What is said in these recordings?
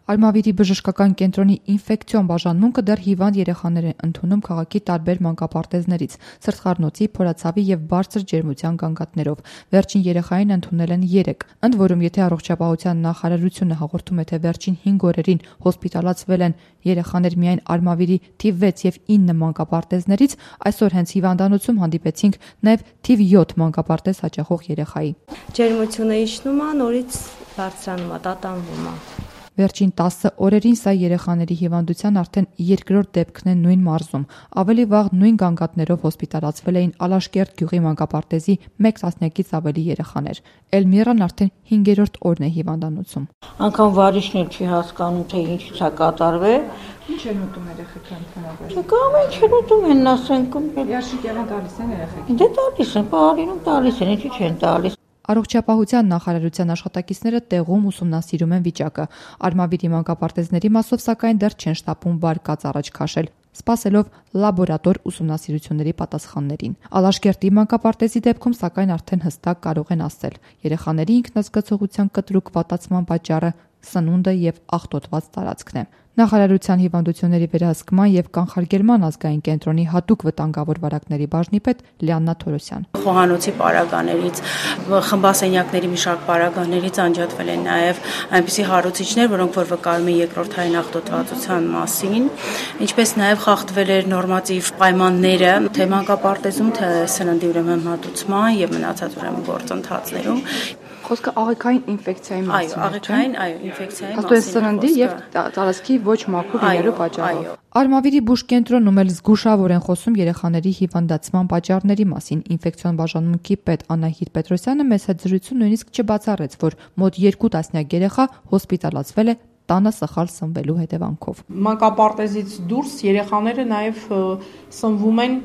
Արմավիրի բժշկական կենտրոնի ինֆեկցիոն բաժանմունքը դեռ հիվանդ երեխաներ են ընդունում քաղաքի տարբեր մանկապարտեզներից, սրտխառնոցի, փորացավի եւ բարձր ջերմության գանգատներով։ Վերջին երեխային ընդունել են 3, ընդ որում եթե առողջապահության նախարարությունը հաղորդում է, թե վերջին 5 օրերին հոսպիտալացվել են երեխաներ միայն Արմավիրի թիվ 6 եւ 9 մանկապարտեզներից, այսօր հենց հիվանդանոցում հանդիպեցինք նաեւ թիվ 7 մանկապարտեզ հաճախող երեխայի։ Ջերմությունը իջնում է, նորից բարձրանում է, տատանվում է։ Վերջին 10 օրերին սա երեխաների հիվանդության արդեն երկրորդ դեպքն է նույն մարզում։ Ավելի վաղ նույն գանգատներով հոսպիտալացվել էին Ալաշկերտ գյուղի մանկապարտեզի 1 տասնյակից ավելի երեխաներ։ Էլմիրան արդեն 5-րդ օրն է հիվանդանոցում։ Անկամ վարիշն էլ չի հասկանում, թե ինչից է կատարվել։ Ինչ են ուտում երեխեքը ընդհանրապես։ Չկամ են, չեն ուտում են, ասենք։ Երաշիկ եղան տալիս են երեխեքին։ Դե տալիս են, բարինում տալիս են, ինչի չեն տալիս։ Առողջապահության նախարարության աշխատակիցները տեղում ուսումնասիրում են վիճակը։ Արմավիրի մանկապարտեզների մասով սակայն դեռ չեն շտապում բարկած առաջ քաշել, սպասելով լաբորատոր ուսումնասիրությունների պատասխաններին։ Ալաշկերտի մանկապարտեզի դեպքում սակայն արդեն հստակ կարող են ասել. երեխաների ինքնազգացողության կտրուկ վատացման պատճառը սնունդը եւ աղտոտված տարածքն է։ Նախարարության հիվանդությունների վերահսկման եւ կանխարգելման ազգային կենտրոնի հատուկ վտանգավոր վարակների բաժնի պետ Լիաննա Թորոսյան։ Խոհանոցի պարագաներից, խմբասենյակների մի շարք պարագաներից անջատվել են նաեւ այնպիսի հարուցիչներ, որոնք որ վկայում են երկրորդային աղտոտվածության մասին, ինչպես նաեւ խախտվել էր նորմատիվ պայմանները թե մանկապարտեզում, թե սննդի ուրեմն մատուցման եւ մնացած ուրեմն գործընթացներում։ Խոսքը աղիքային ինֆեկցիայի մասին է։ Աղիքային, ինֆեկցիայի մասին։ Հաստատ սննդի եւ տարածքի ոչ մաքուր լինելու պատճառով։ Արմավիրի բուժկենտրոնում էլ զգուշավոր են խոսում երեխաների հիվանդացման պատճառների մասին։ Ինֆեկցիոն բաժանմունքի պետ Անահիտ Պետրոսյանը մեծ զրույցում նույնիսկ չբացառեց, որ մոտ 2 տասնյակ երեխա հոսպիտալացվել է տանը սխալ սնվելու հետևանքով։ Մանկապարտեզից դուրս երեխաները նաեւ սնվում են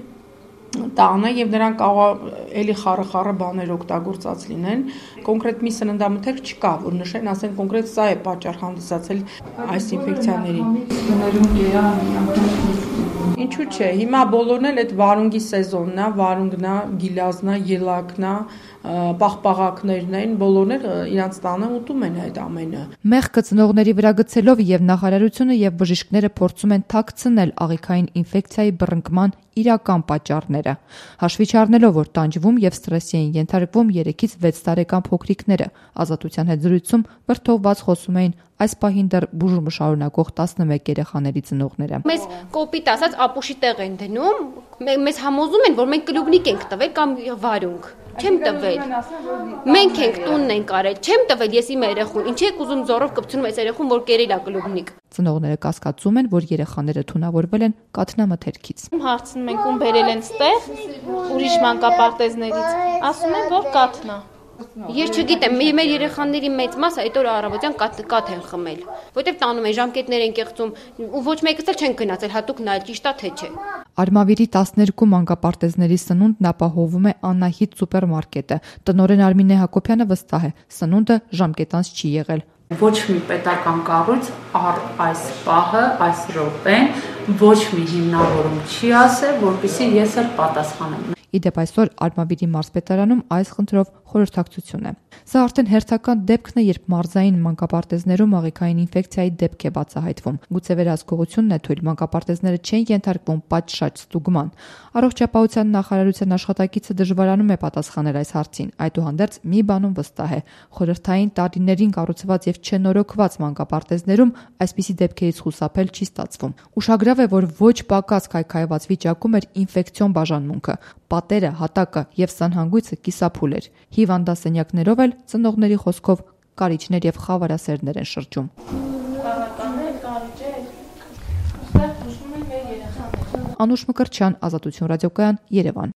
տանը եւ նրանք կարող էլի խառը բաներ օգտագործած լինեն։ Կոնկրետ մի սննդամթերք չկա, որ նշեն, ասեն կոնկրետ սա է պատճառ հանդիսացել այս ինֆեկցիաների։ Ինչու՞ չէ, հիմա բոլորն էլ այդ վարունգի սեզոնն է, վարունգն է, գիլազն է, ելակն է, պաղպաղակներն են, բոլորն էլ իրանց տանը ուտում են այդ ամենը։ Մեղքը ծնողների վրա գցելով եւ նախարարությունը եւ բժիշկները փորձում են թաքցնել աղիքային ինֆեկցիայի բռնկման իրական պատճառները։ Հաշվի չառնելով, որ տանջվում եւ ստրեսի են ենթարկվում 3-ից 6 տարեկան փոքրիկները, Ազատության հետ զրույցում վրդովված խոսում էին այս պահին դեռ բուժումը շարունակող 11 երեխաների ծնողները։ Մեզ կոպիտ ասած ապուշի տեղ են դնում, մեզ համոզում են, որ մենք կլուբնիկ ենք տվել կամ վարունգ։ Չեմ տվել։ Մենք ենք տունն ենք արել, չեմ տվել ես իմ երեխուն։ Ինչի եք ուզում զորով կպցնում այս երեխուն, որ կերել է կլուբնիկ։ Ծնողները կասկածում են, որ երեխաները թունավորվել են կաթնամթերքից։ Հարցնում ենք ում բերել են ստեղ, ուրիշ մանկապարտեզներից, ասում են, որ կաթն է։ Ես չգիտեմ, մեր երեխաների մեծ մասը այդ օրը առավոտյան կաթ են խմել, որտեվ տանում են ժամկետներ են կեղծում, ու ոչ մեկս էլ չեն գնացել հատուկ նայել ճիշտ է թե չէ։ Արմավիրի 12 մանկապարտեզների սնունդն ապահովում է Անահիտ սուպերմարկետը։ Տնօրեն Արմինե Հակոբյանը վստահ է, սնունդը ժամկետանց չի եղել։ Ոչ մի պետական կառույց այս պահը, այս րոպեն ոչ մի հիմնավորում չի ասել, որպեսզի ես էլ պատասխանեմ։ Իդեպ այսօր Արմավիրի մարզպետարանում այս խնդրով խորհրդակցություն է։ Սա արդեն հերթական դեպքն է, երբ մարզային մանկապարտեզներում աղիքային ինֆեկցիայի դեպք է բացահայտվում։ Գուցե վերահսկողությունն է թույլ, մանկապարտեզները չեն ենթարկվում պատշաճ ստուգման։ Առողջապահության նախարարության աշխատակիցը դժվարանում է պատասխանել այս հարցին։ Այդուհանդերձ մի բանում վստահ է. խորհրդային տարիներին կառուցված եւ չնորոգված մանկապարտեզներում այսպիսի դեպքերից խուսափել չի ստացվում։ Ուշագրավ է, որ ոչ պակաս քայքայված վիճակում էր ինֆեկցիոն բաժանմունքը։ Պատերը, հատակը եւ սանհանգույցը կիսափուլ էր։ Հիվանդասենյակներով էլ ծնողների խոսքով կարիճներ եւ խավարասերներ են շրջում։ Անուշ Մկրտչյան, Ազատություն ռադիոկայան, Երևան։